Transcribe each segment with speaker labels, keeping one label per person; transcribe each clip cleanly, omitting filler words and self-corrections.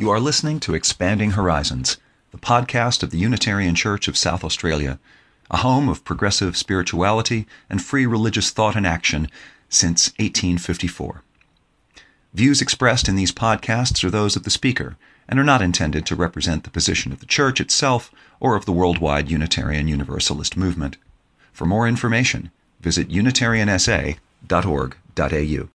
Speaker 1: You are listening to Expanding Horizons, the podcast of the Unitarian Church of South Australia, a home of progressive spirituality and free religious thought and action since 1854. Views expressed in these podcasts are those of the speaker and are not intended to represent the position of the Church itself or of the worldwide Unitarian Universalist movement. For more information, visit unitariansa.org.au.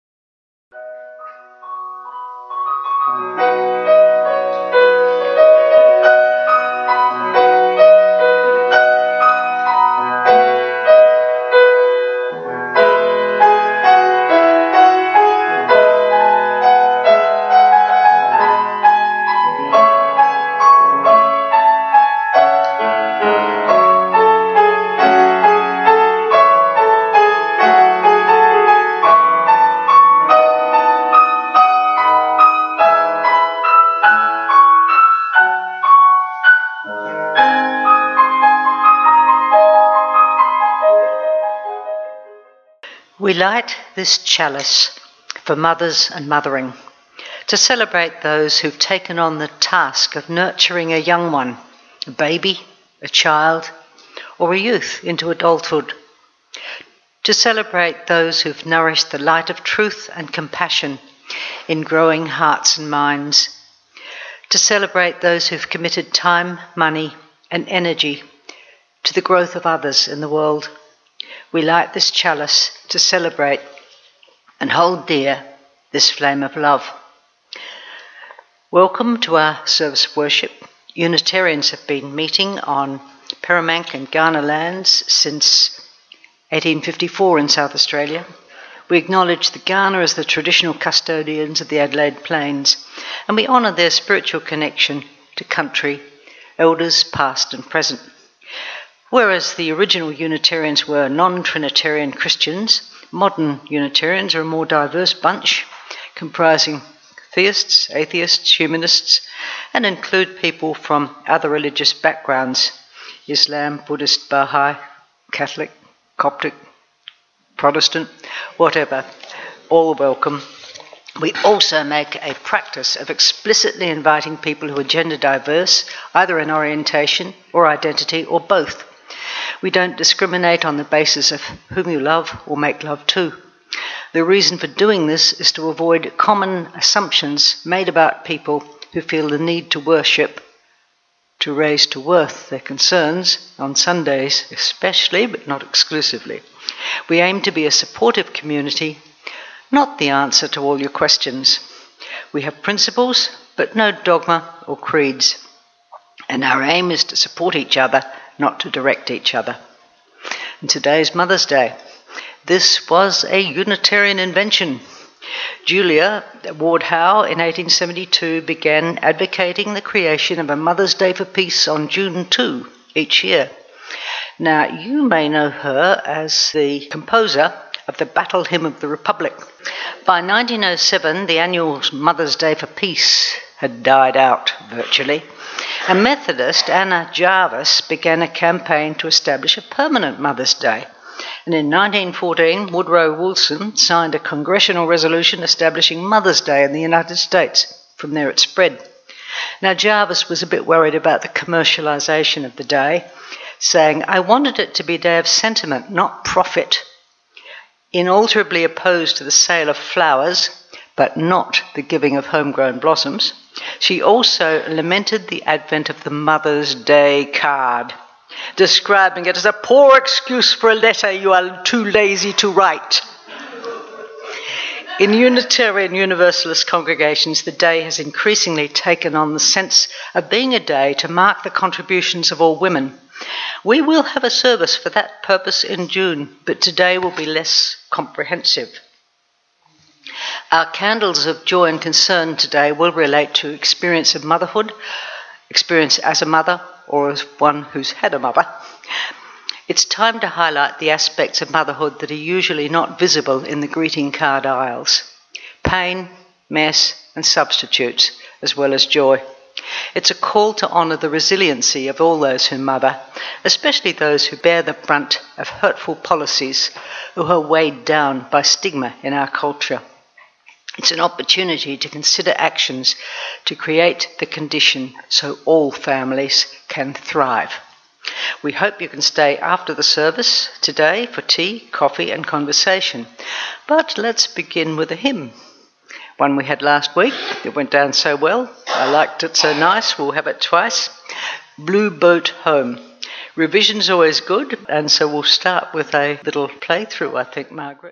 Speaker 2: We light this chalice for mothers and mothering, to celebrate those who've taken on the task of nurturing a young one, a baby, a child, or a youth into adulthood, to celebrate those who've nourished the light of truth and compassion in growing hearts and minds, to celebrate those who've committed time, money, and energy to the growth of others in the world. We light this chalice to celebrate and hold dear this flame of love. Welcome to our service of worship. Unitarians have been meeting on Peramangk and Kaurna lands since 1854 in South Australia. We acknowledge the Kaurna as the traditional custodians of the Adelaide Plains, and we honour their spiritual connection to country, elders past and present. Whereas the original Unitarians were non-Trinitarian Christians, modern Unitarians are a more diverse bunch, comprising theists, atheists, humanists, and include people from other religious backgrounds: Islam, Buddhist, Baha'i, Catholic, Coptic, Protestant, whatever, all welcome. We also make a practice of explicitly inviting people who are gender diverse, either in orientation or identity or both. We don't discriminate on the basis of whom you love or make love to. The reason for doing this is to avoid common assumptions made about people who feel the need to worship, to raise to worth their concerns, on Sundays especially, but not exclusively. We aim to be a supportive community, not the answer to all your questions. We have principles, but no dogma or creeds. And our aim is to support each other, not to direct each other. And today's Mother's Day. This was a Unitarian invention. Julia Ward Howe in 1872 began advocating the creation of a Mother's Day for Peace on June 2 each year. Now, you may know her as the composer of the Battle Hymn of the Republic. By 1907, the annual Mother's Day for Peace had died out virtually. A Methodist, Anna Jarvis, began a campaign to establish a permanent Mother's Day. And in 1914, Woodrow Wilson signed a congressional resolution establishing Mother's Day in the United States. From there it spread. Now, Jarvis was a bit worried about the commercialization of the day, saying, "I wanted it to be a day of sentiment, not profit." Inalterably opposed to the sale of flowers, but not the giving of homegrown blossoms, she also lamented the advent of the Mother's Day card, describing it as a poor excuse for a letter you are too lazy to write. In Unitarian Universalist congregations, the day has increasingly taken on the sense of being a day to mark the contributions of all women. We will have a service for that purpose in June, but today will be less comprehensive. Our candles of joy and concern today will relate to experience of motherhood, experience as a mother or as one who's had a mother. It's time to highlight the aspects of motherhood that are usually not visible in the greeting card aisles: pain, mess, and substitutes, as well as joy. It's a call to honour the resiliency of all those who mother, especially those who bear the brunt of hurtful policies, who are weighed down by stigma in our culture. It's an opportunity to consider actions to create the condition so all families can thrive. We hope you can stay after the service today for tea, coffee and conversation. But let's begin with a hymn. One we had last week. It went down so well. I liked it so nice. We'll have it twice. Blue Boat Home. Revision's always good, and so we'll start with a little playthrough, I think, Margaret.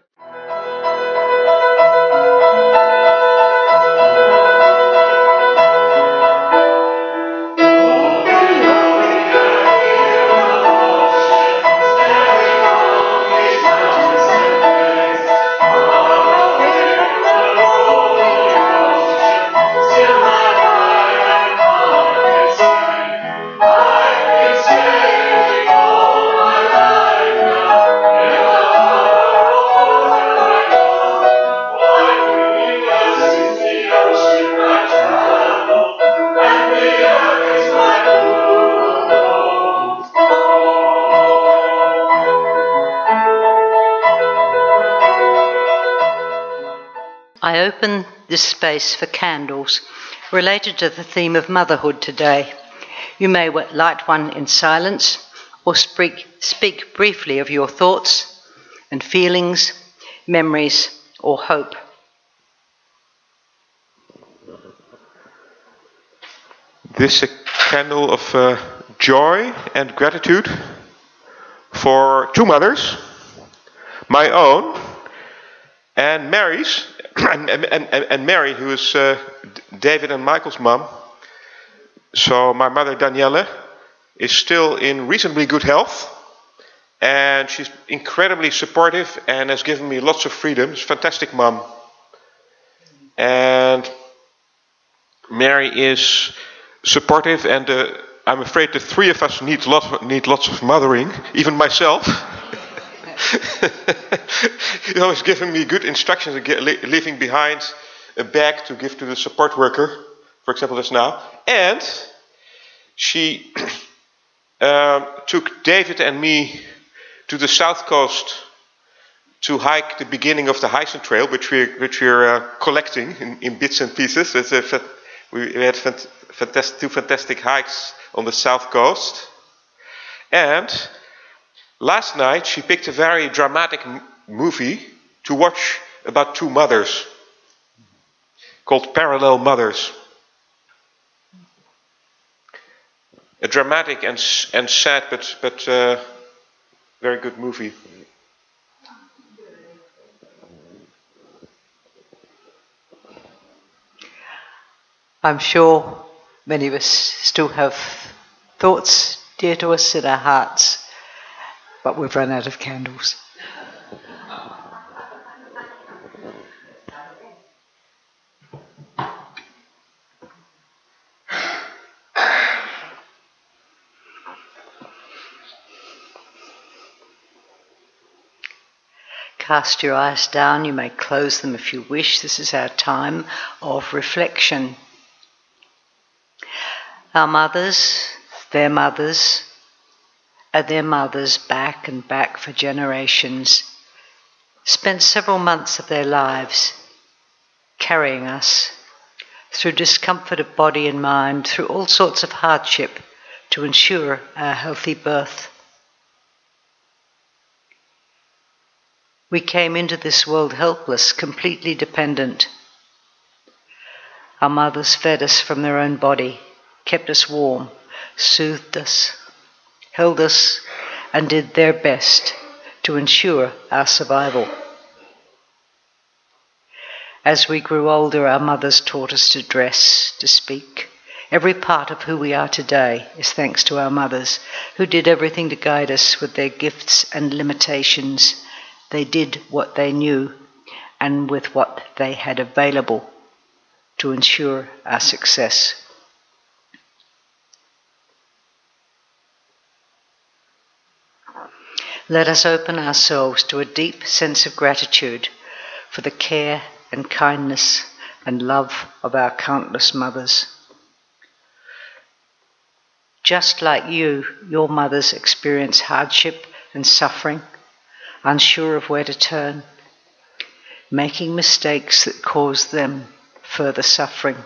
Speaker 2: I open this space for candles related to the theme of motherhood today. You may light one in silence or speak briefly of your thoughts and feelings, memories, or hope.
Speaker 3: This is a candle of joy and gratitude for two mothers, my own and Mary's, and Mary, who is David and Michael's mom. So my mother Danielle is still in reasonably good health, and she's incredibly supportive and has given me lots of freedom. She's a fantastic mom. And Mary is supportive, and I'm afraid the three of us need lots of mothering, even myself. He's always giving me good instructions, leaving behind a bag to give to the support worker, for example, as now. And she took David and me to the south coast to hike the beginning of the Heisen Trail, which we're collecting in bits and pieces. We had two fantastic hikes on the south coast. And last night she picked a very dramatic movie to watch about two mothers called Parallel Mothers. A dramatic and sad but very good movie.
Speaker 2: I'm sure many of us still have thoughts dear to us in our hearts, but we've run out of candles. Cast your eyes down. You may close them if you wish. This is our time of reflection. Our mothers, their mothers, and their mothers back and back for generations spent several months of their lives carrying us through discomfort of body and mind, through all sorts of hardship to ensure our healthy birth. We came into this world helpless, completely dependent. Our mothers fed us from their own body, kept us warm, soothed us, held us, and did their best to ensure our survival. As we grew older, our mothers taught us to dress, to speak. Every part of who we are today is thanks to our mothers, who did everything to guide us with their gifts and limitations. They did what they knew and with what they had available to ensure our success. Let us open ourselves to a deep sense of gratitude for the care and kindness and love of our countless mothers. Just like you, your mothers experience hardship and suffering, unsure of where to turn. making mistakes that cause them further suffering.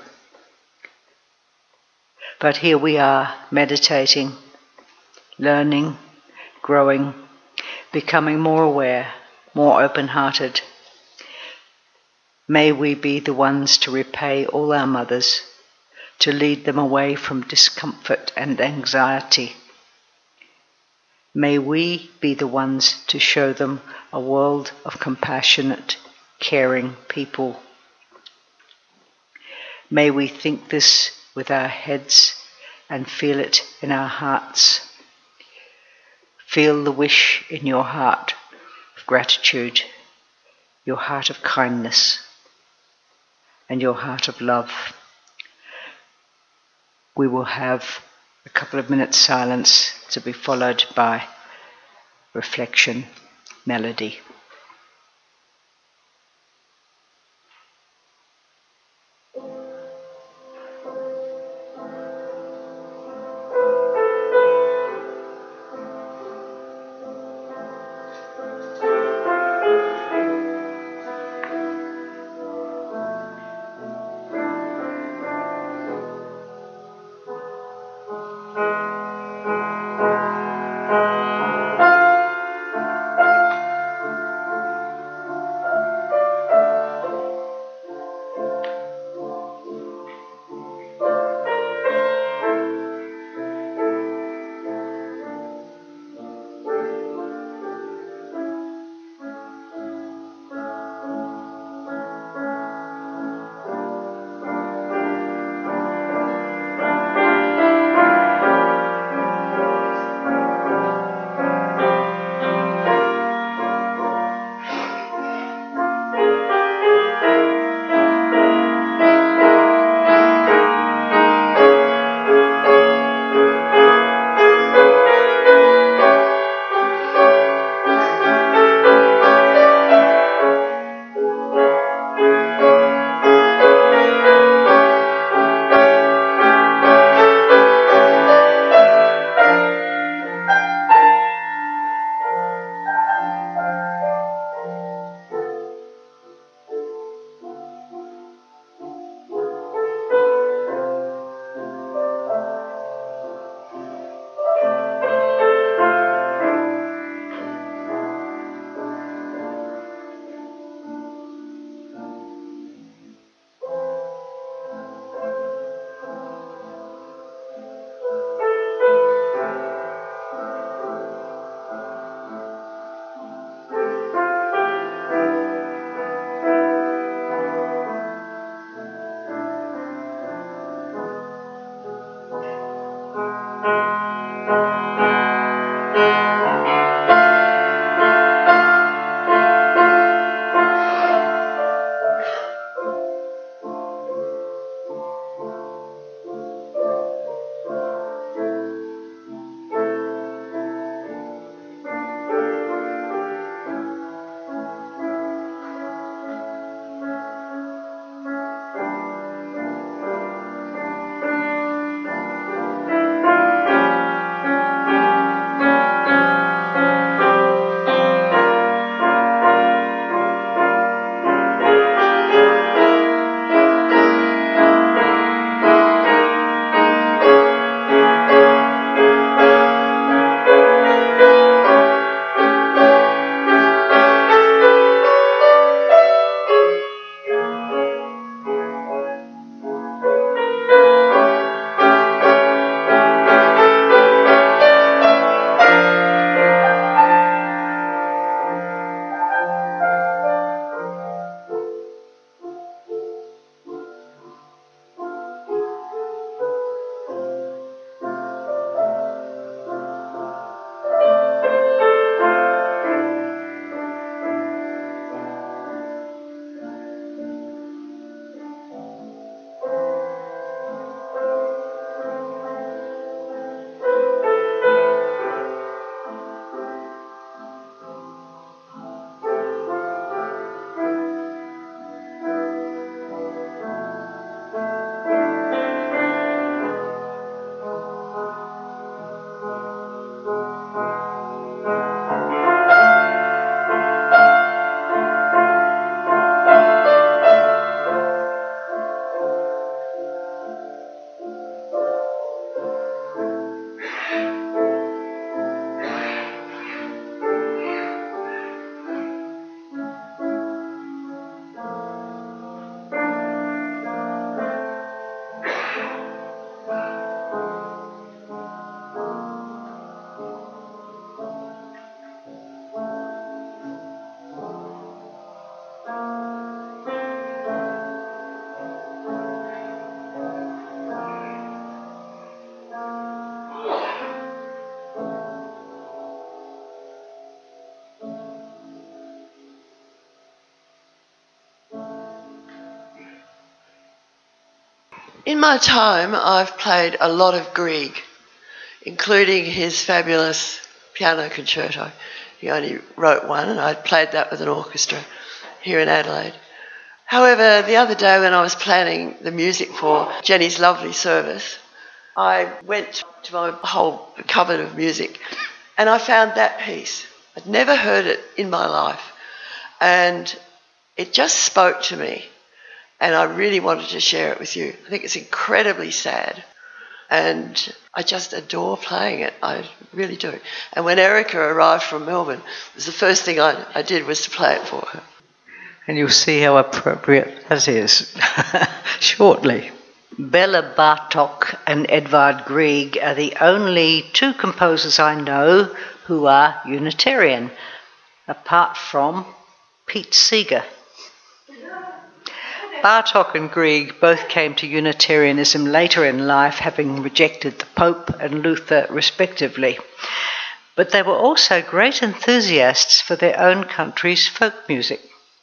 Speaker 2: But here we are, meditating, learning, growing, becoming more aware, more open-hearted. May we be the ones to repay all our mothers, to lead them away from discomfort and anxiety. May we be the ones to show them a world of compassionate, caring people. May we think this with our heads and feel it in our hearts. Feel the wish in your heart of gratitude, your heart of kindness, and your heart of love. We will have a couple of minutes silence to be followed by reflection, melody.
Speaker 4: In my time, I've played a lot of Grieg, including his fabulous piano concerto. He only wrote one, and I played that with an orchestra here in Adelaide. However, the other day when I was planning the music for Jenny's lovely service, I went to my whole cupboard of music and I found that piece. I'd never heard it in my life, and it just spoke to me, and I really wanted to share it with you. I think it's incredibly sad, and I just adore playing it. I really do. And when Erica arrived from Melbourne, it was the first thing I did was to play it for her.
Speaker 2: And you'll see how appropriate that is shortly. Bela Bartok and Edvard Grieg are the only two composers I know who are Unitarian, apart from Pete Seeger. Bartok and Grieg both came to Unitarianism later in life, having rejected the Pope and Luther respectively. But they were also great enthusiasts for their own country's folk music.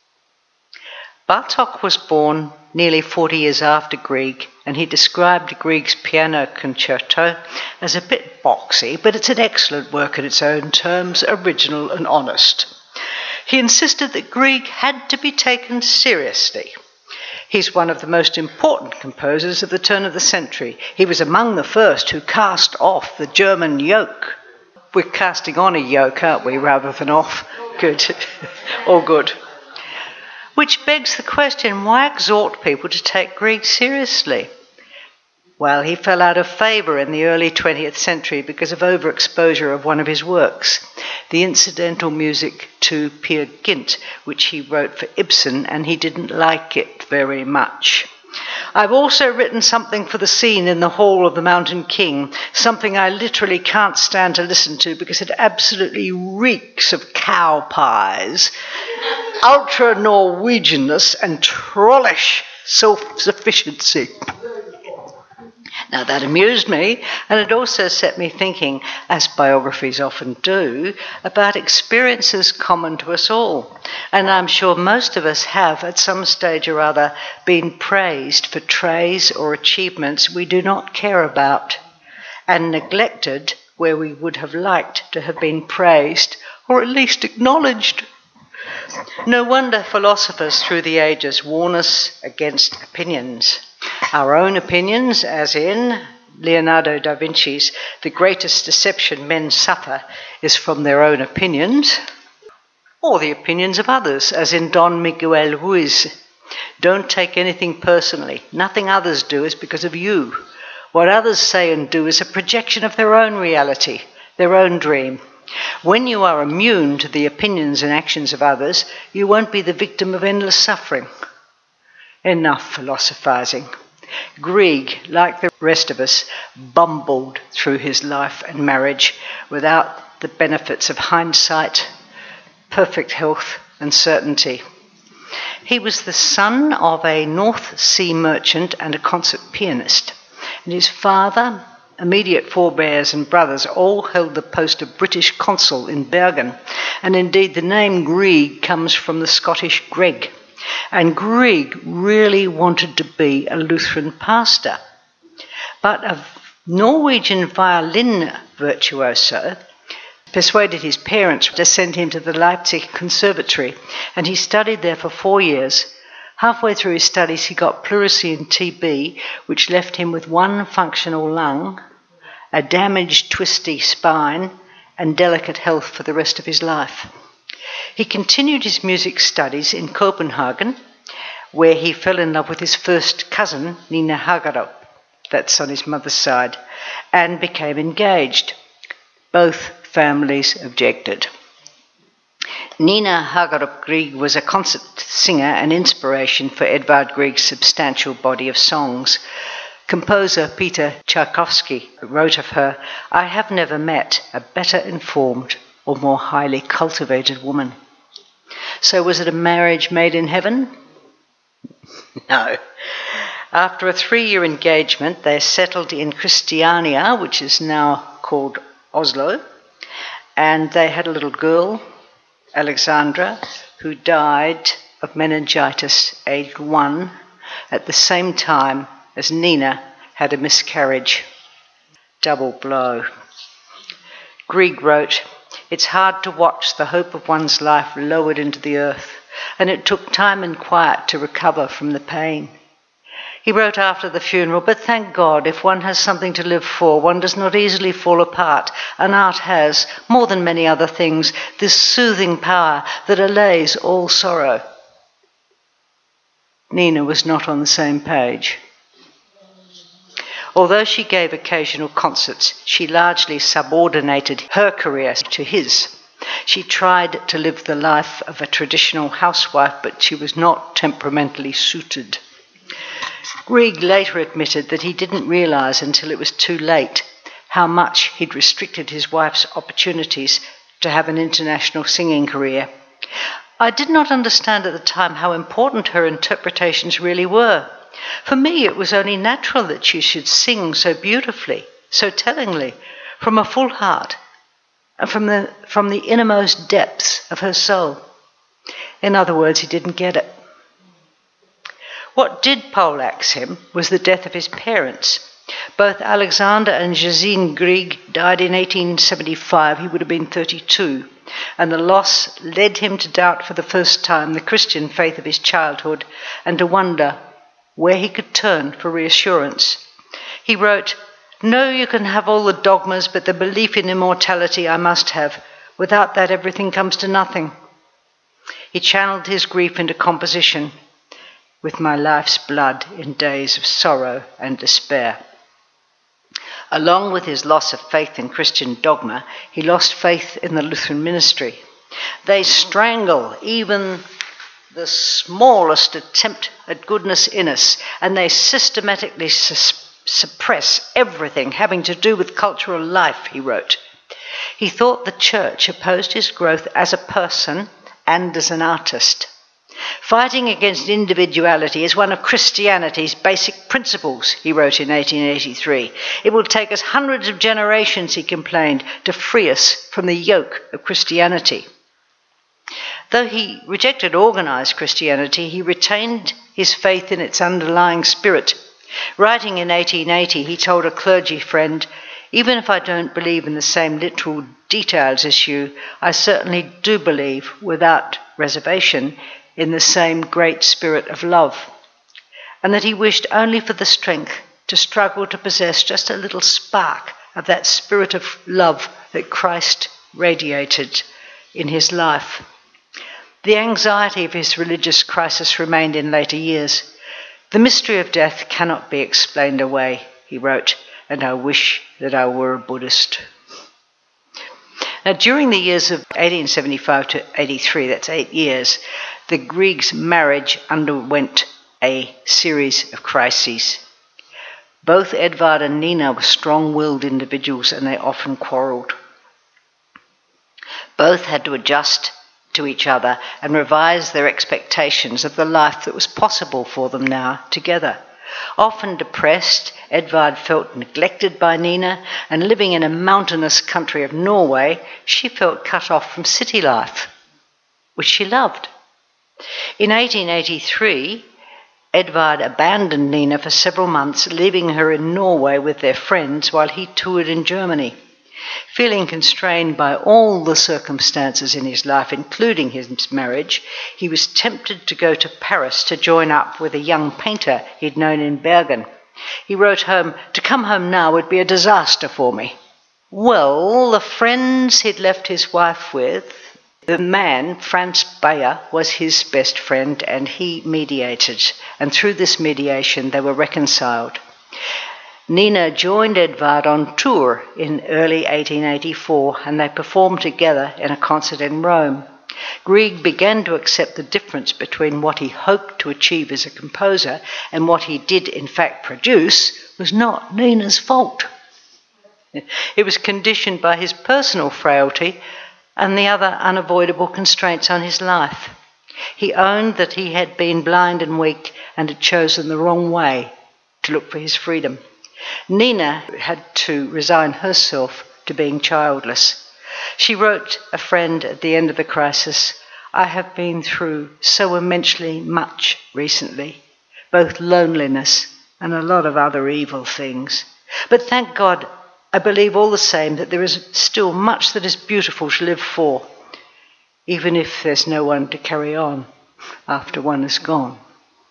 Speaker 2: Bartok was born nearly 40 years after Grieg, and he described Grieg's piano concerto as a bit boxy, but it's an excellent work in its own terms, original and honest. He insisted that Grieg had to be taken seriously. He's one of the most important composers of the turn of the century. He was among the first who cast off the German yoke. We're casting on a yoke, aren't we, rather than off? Good. All good. Which begs the question, why exhort people to take Grieg seriously? Well, he fell out of favour in the early 20th century because of overexposure of one of his works, the incidental music to Peer Gynt, which he wrote for Ibsen, and he didn't like it very much. I've also written something for the scene in the Hall of the Mountain King, something I literally can't stand to listen to because it absolutely reeks of cow pies, ultra-Norwegianness and trollish self-sufficiency. Now that amused me, and it also set me thinking, as biographies often do, about experiences common to us all. And I'm sure most of us have, at some stage or other, been praised for traits or achievements we do not care about, and neglected where we would have liked to have been praised, or at least acknowledged. No wonder philosophers through the ages warn us against opinions. Our own opinions, as in Leonardo da Vinci's "The greatest deception men suffer is from their own opinions," or the opinions of others, as in Don Miguel Ruiz. Don't take anything personally. Nothing others do is because of you. What others say and do is a projection of their own reality, their own dream. When you are immune to the opinions and actions of others, you won't be the victim of endless suffering. Enough philosophizing. Grieg, like the rest of us, bumbled through his life and marriage without the benefits of hindsight, perfect health and certainty. He was the son of a North Sea merchant and a concert pianist, and his father, immediate forebears and brothers all held the post of British consul in Bergen, and indeed the name Grieg comes from the Scottish Greg. And Grieg really wanted to be a Lutheran pastor. But a Norwegian violin virtuoso persuaded his parents to send him to the Leipzig Conservatory, and he studied there for 4 years. Halfway through his studies, he got pleurisy and TB, which left him with one functional lung, a damaged, twisty spine, and delicate health for the rest of his life. He continued his music studies in Copenhagen, where he fell in love with his first cousin, Nina Hagerup, that's on his mother's side, and became engaged. Both families objected. Nina Hagerup Grieg was a concert singer and inspiration for Edvard Grieg's substantial body of songs. Composer Peter Tchaikovsky wrote of her, "I have never met a better informed or more highly cultivated woman." So was it a marriage made in heaven? No. After a 3-year engagement, they settled in Christiania, which is now called Oslo, and they had a little girl, Alexandra, who died of meningitis aged 1 at the same time as Nina had a miscarriage. Double blow. Grieg wrote, "It's hard to watch the hope of one's life lowered into the earth, and it took time and quiet to recover from the pain." He wrote after the funeral, "But thank God, if one has something to live for, one does not easily fall apart, and art has, more than many other things, this soothing power that allays all sorrow." Nina was not on the same page. Although she gave occasional concerts, she largely subordinated her career to his. She tried to live the life of a traditional housewife, but she was not temperamentally suited. Grieg later admitted that he didn't realise until it was too late how much he'd restricted his wife's opportunities to have an international singing career. "I did not understand at the time how important her interpretations really were. For me, it was only natural that she should sing so beautifully, so tellingly, from a full heart, and from the innermost depths of her soul." In other words, he didn't get it. What did poleaxe him was the death of his parents. Both Alexander and Gesine Grieg died in 1875. He would have been 32. And the loss led him to doubt for the first time the Christian faith of his childhood and to wonder where he could turn for reassurance. He wrote, "No, you can have all the dogmas, but the belief in immortality I must have. Without that, everything comes to nothing." He channeled his grief into composition, "With my life's blood in days of sorrow and despair." Along with his loss of faith in Christian dogma, he lost faith in the Lutheran ministry. "They strangle even the smallest attempt at goodness in us, and they systematically suppress everything having to do with cultural life," he wrote. He thought the church opposed his growth as a person and as an artist. "Fighting against individuality is one of Christianity's basic principles," he wrote in 1883. "It will take us hundreds of generations," he complained, "to free us from the yoke of Christianity." Though he rejected organised Christianity, he retained his faith in its underlying spirit. Writing in 1880, he told a clergy friend, "Even if I don't believe in the same literal details as you, I certainly do believe, without reservation, in the same great spirit of love," and that he wished only for the strength to struggle to possess just a little spark of that spirit of love that Christ radiated in his life. The anxiety of his religious crisis remained in later years. "The mystery of death cannot be explained away," he wrote, "and I wish that I were a Buddhist." Now, during the years of 1875 to 83, that's 8 years, the Griegs' marriage underwent a series of crises. Both Edvard and Nina were strong-willed individuals, and they often quarrelled. Both had to adjust to each other and revise their expectations of the life that was possible for them now together. Often depressed, Edvard felt neglected by Nina, and living in a mountainous country of Norway, she felt cut off from city life, which she loved. In 1883, Edvard abandoned Nina for several months, leaving her in Norway with their friends while he toured in Germany. Feeling constrained by all the circumstances in his life, including his marriage, he was tempted to go to Paris to join up with a young painter he'd known in Bergen. He wrote home, "To come home now would be a disaster for me." Well, the friends he'd left his wife with, the man, Franz Bayer, was his best friend, and he mediated. And through this mediation, they were reconciled. Nina joined Edvard on tour in early 1884, and they performed together in a concert in Rome. Grieg began to accept the difference between what he hoped to achieve as a composer and what he did in fact produce was not Nina's fault. It was conditioned by his personal frailty and the other unavoidable constraints on his life. He owned that he had been blind and weak and had chosen the wrong way to look for his freedom. Nina had to resign herself to being childless. She wrote a friend at the end of the crisis, "I have been through so immensely much recently, both loneliness and a lot of other evil things. But thank God, I believe all the same that there is still much that is beautiful to live for, even if there's no one to carry on after one is gone.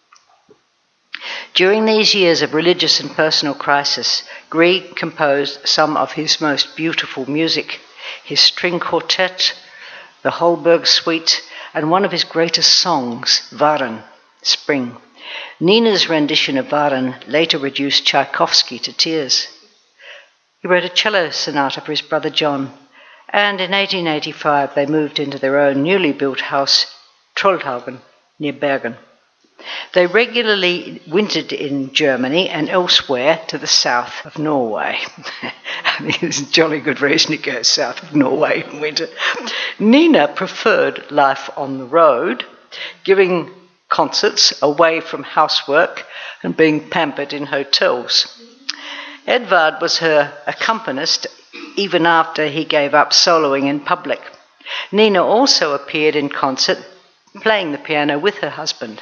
Speaker 2: During these years of religious and personal crisis, Grieg composed some of his most beautiful music, his string quartet, the Holberg Suite, and one of his greatest songs, Waren, Spring. Nina's rendition of Waren later reduced Tchaikovsky to tears. He wrote a cello sonata for his brother John, and in 1885 they moved into their own newly built house, Trollhaugen, near Bergen. They regularly wintered in Germany and elsewhere to the south of Norway. I mean, there's a jolly good reason to go south of Norway in winter. Nina preferred life on the road, giving concerts away from housework and being pampered in hotels. Edvard was her accompanist even after he gave up soloing in public. Nina also appeared in concert, playing the piano with her husband.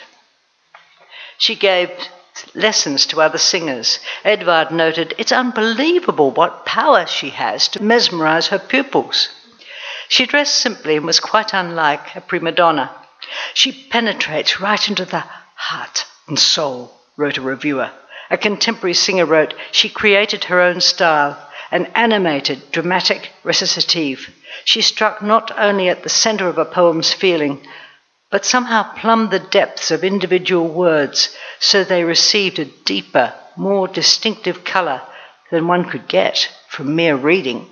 Speaker 2: She gave lessons to other singers. Edvard noted, "It's unbelievable what power she has to mesmerize her pupils." She dressed simply and was quite unlike a prima donna. "She penetrates right into the heart and soul," wrote a reviewer. A contemporary singer wrote, "She created her own style, an animated, dramatic recitative. She struck not only at the centre of a poem's feeling, but somehow plumbed the depths of individual words so they received a deeper, more distinctive colour than one could get from mere reading."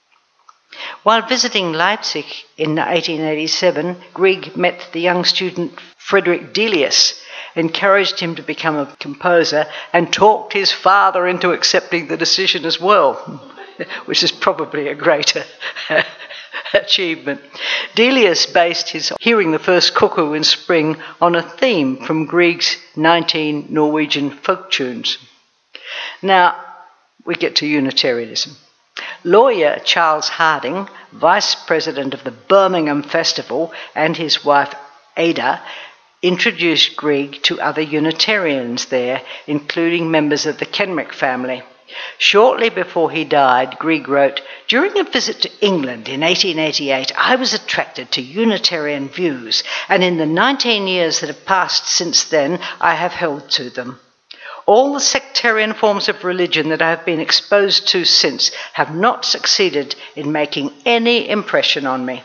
Speaker 2: While visiting Leipzig in 1887, Grieg met the young student Friedrich Delius, encouraged him to become a composer, and talked his father into accepting the decision as well, which is probably a greater achievement. Delius based his Hearing the First Cuckoo in Spring on a theme from Grieg's 19 Norwegian folk tunes. Now, we get to Unitarianism. Lawyer Charles Harding, vice president of the Birmingham Festival, and his wife Ada, introduced Grieg to other Unitarians there, including members of the Kenrick family. Shortly before he died, Grieg wrote, "During a visit to England in 1888, I was attracted to Unitarian views, and in the 19 years that have passed since then, I have held to them. All the sectarian forms of religion that I have been exposed to since have not succeeded in making any impression on me."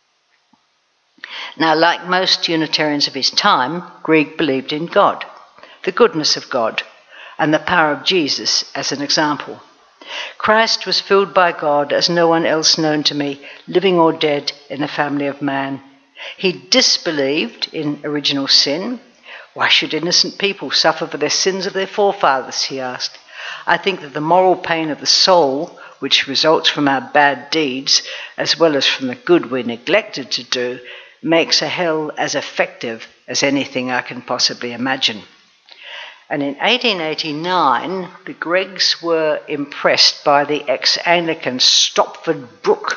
Speaker 2: Now, like most Unitarians of his time, Grieg believed in God, the goodness of God, and the power of Jesus as an example. "Christ was filled by God as no one else known to me, living or dead in the family of man. He disbelieved in original sin. Why should innocent people suffer for the sins of their forefathers?" he asked. "I think that the moral pain of the soul, which results from our bad deeds, as well as from the good we neglected to do, makes a hell as effective as anything I can possibly imagine." And in 1889, the Greggs were impressed by the ex-Anglican Stopford Brooke,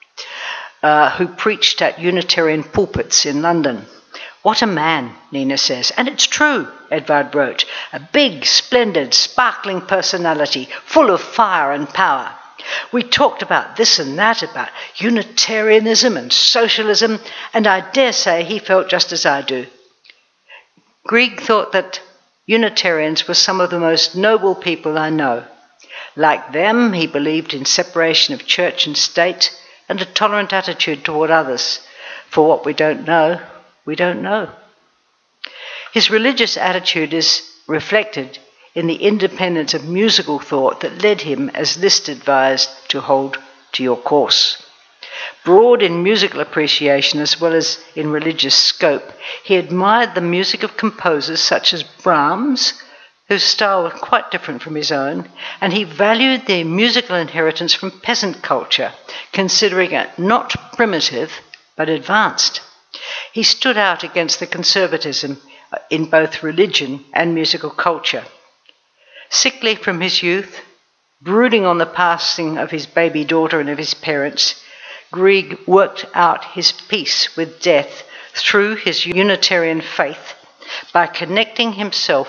Speaker 2: who preached at Unitarian pulpits in London. "What a man," Nina says. And it's true, Edvard wrote. "A big, splendid, sparkling personality, full of fire and power. We talked about this and that, about Unitarianism and socialism, and I dare say he felt just as I do." Grieg thought that Unitarians were some of the most noble people I know. Like them, he believed in separation of church and state and a tolerant attitude toward others. For what we don't know, we don't know. His religious attitude is reflected in the independence of musical thought that led him, as Liszt advised, to hold to your course. Broad in musical appreciation as well as in religious scope, he admired the music of composers such as Brahms, whose style was quite different from his own, and he valued their musical inheritance from peasant culture, considering it not primitive but advanced. He stood out against the conservatism in both religion and musical culture. Sickly from his youth, brooding on the passing of his baby daughter and of his parents, Grieg worked out his peace with death through his Unitarian faith by connecting himself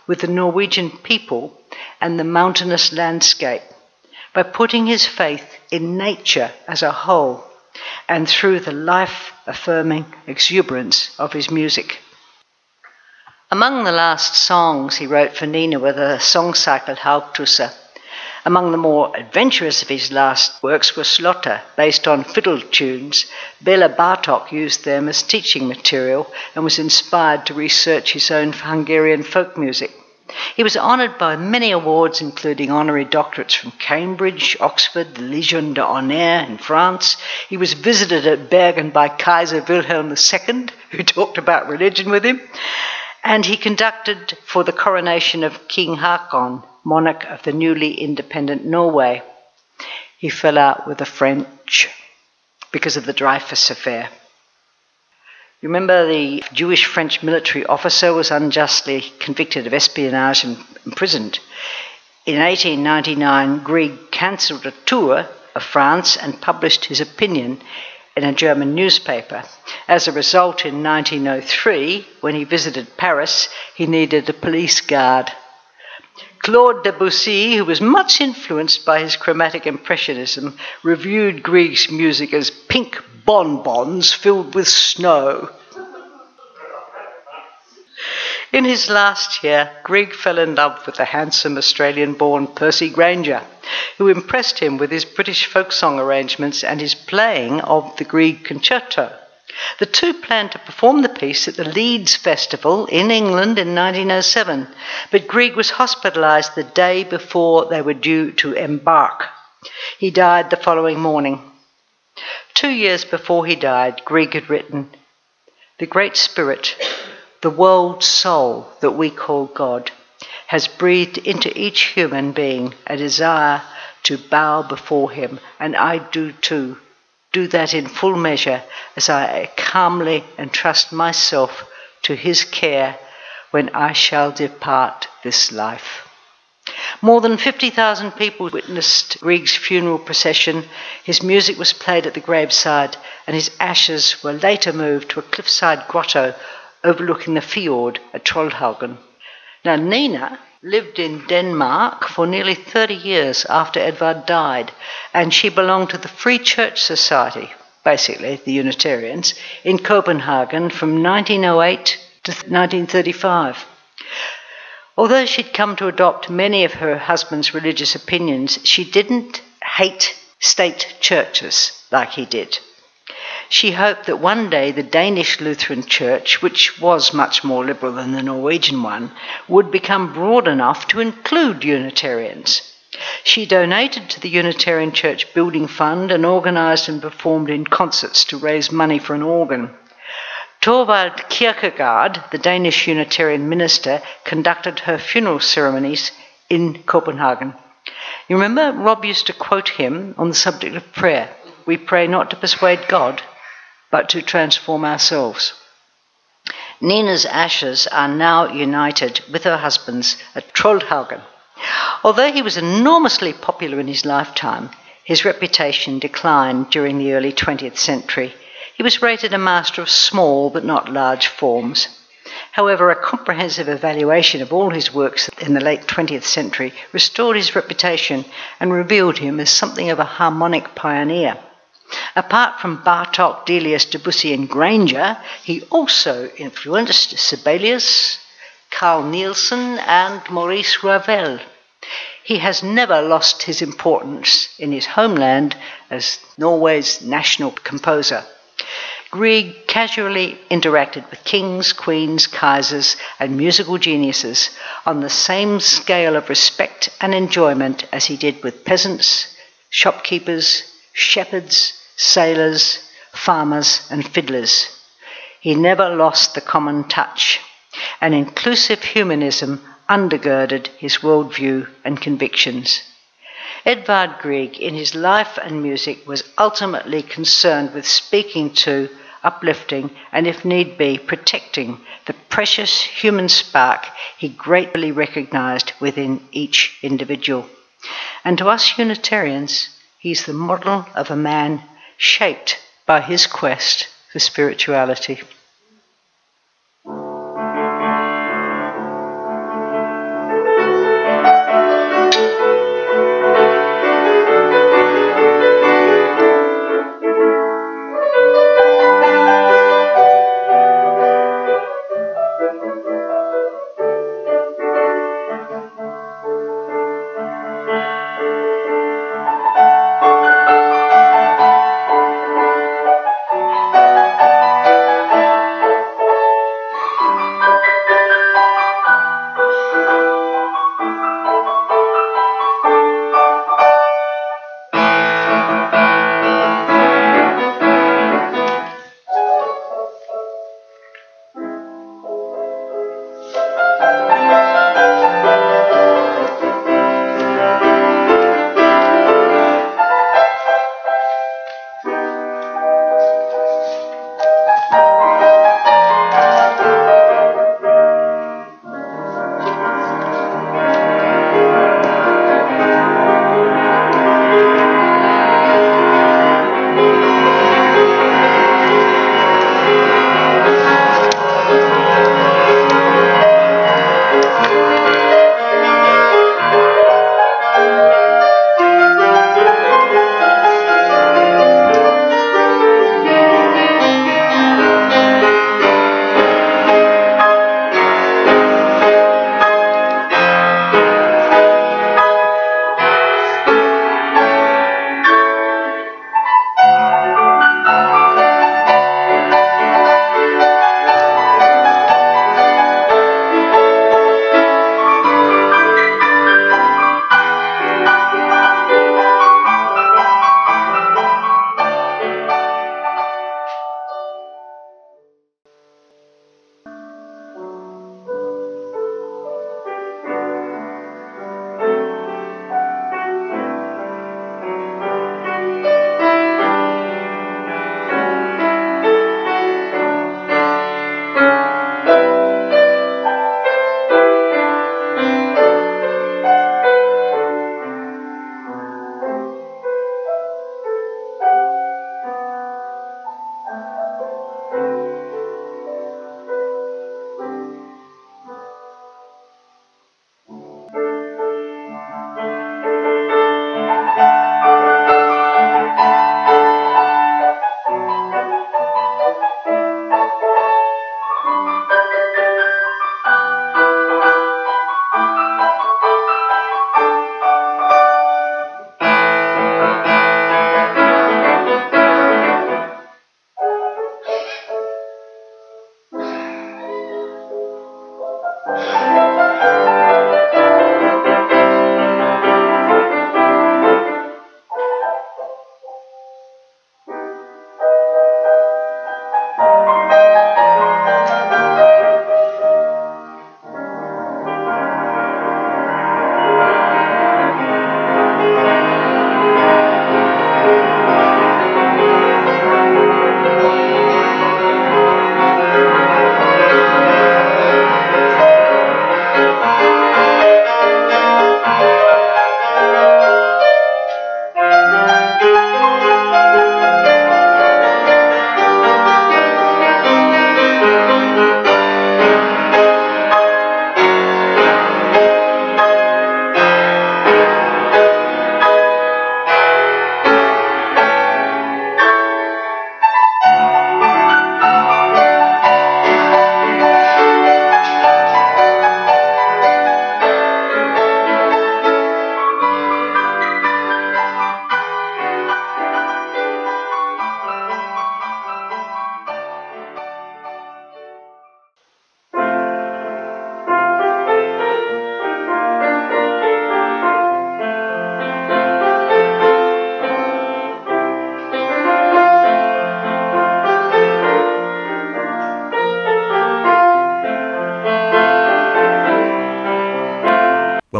Speaker 2: with the Norwegian people and the mountainous landscape by putting his faith in nature as a whole and through the life-affirming exuberance of his music. Among the last songs he wrote for Nina were the song cycle Haugtussa. Among the more adventurous of his last works were Slotta, based on fiddle tunes. Bela Bartok used them as teaching material and was inspired to research his own Hungarian folk music. He was honoured by many awards, including honorary doctorates from Cambridge, Oxford, the Légion d'honneur in France. He was visited at Bergen by Kaiser Wilhelm II, who talked about religion with him. And he conducted for the coronation of King Haakon, monarch of the newly independent Norway. He fell out with the French because of the Dreyfus affair. You remember the Jewish French military officer was unjustly convicted of espionage and imprisoned. In 1899, Grieg cancelled a tour of France and published his opinion in a German newspaper. As a result, in 1903, when he visited Paris, he needed a police guard. Claude Debussy, who was much influenced by his chromatic impressionism, reviewed Grieg's music as pink bonbons filled with snow. In his last year, Grieg fell in love with the handsome Australian-born Percy Grainger, who impressed him with his British folk song arrangements and his playing of the Grieg Concerto. The two planned to perform the piece at the Leeds Festival in England in 1907, but Grieg was hospitalised the day before they were due to embark. He died the following morning. 2 years before he died, Grieg had written, "The Great Spirit, the world soul that we call God, has breathed into each human being a desire to bow before him, and I do too. Do that in full measure as I calmly entrust myself to his care when I shall depart this life." More than 50,000 people witnessed Grieg's funeral procession. His music was played at the graveside, and his ashes were later moved to a cliffside grotto overlooking the fjord at Trollhaugen. Now, Nina lived in Denmark for nearly 30 years after Edvard died, and she belonged to the Free Church Society, basically the Unitarians, in Copenhagen from 1908 to 1935. Although she'd come to adopt many of her husband's religious opinions, she didn't hate state churches like he did. She hoped that one day the Danish Lutheran Church, which was much more liberal than the Norwegian one, would become broad enough to include Unitarians. She donated to the Unitarian Church Building Fund and organised and performed in concerts to raise money for an organ. Thorvald Kierkegaard, the Danish Unitarian minister, conducted her funeral ceremonies in Copenhagen. You remember Rob used to quote him on the subject of prayer. We pray not to persuade God, but to transform ourselves. Nina's ashes are now united with her husband's at Trollhaugen. Although he was enormously popular in his lifetime, his reputation declined during the early 20th century. He was rated a master of small but not large forms. However, a comprehensive evaluation of all his works in the late 20th century restored his reputation and revealed him as something of a harmonic pioneer. Apart from Bartok, Delius, Debussy and Grainger, he also influenced Sibelius, Carl Nielsen and Maurice Ravel. He has never lost his importance in his homeland as Norway's national composer. Grieg casually interacted with kings, queens, kaisers and musical geniuses on the same scale of respect and enjoyment as he did with peasants, shopkeepers, shepherds, sailors, farmers and fiddlers. He never lost the common touch, and inclusive humanism undergirded his worldview and convictions. Edvard Grieg, in his life and music, was ultimately concerned with speaking to, uplifting, and if need be, protecting the precious human spark he greatly recognised within each individual. And to us Unitarians, he's the model of a man shaped by his quest for spirituality.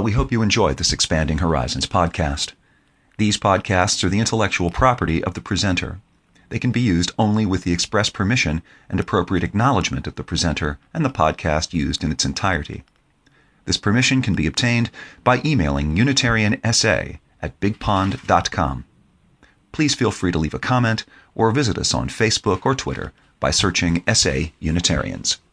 Speaker 1: Well, we hope you enjoyed this Expanding Horizons podcast. These podcasts are the intellectual property of the presenter. They can be used only with the express permission and appropriate acknowledgement of the presenter and the podcast used in its entirety. This permission can be obtained by emailing unitariansa@bigpond.com. Please feel free to leave a comment or visit us on Facebook or Twitter by searching SA Unitarians.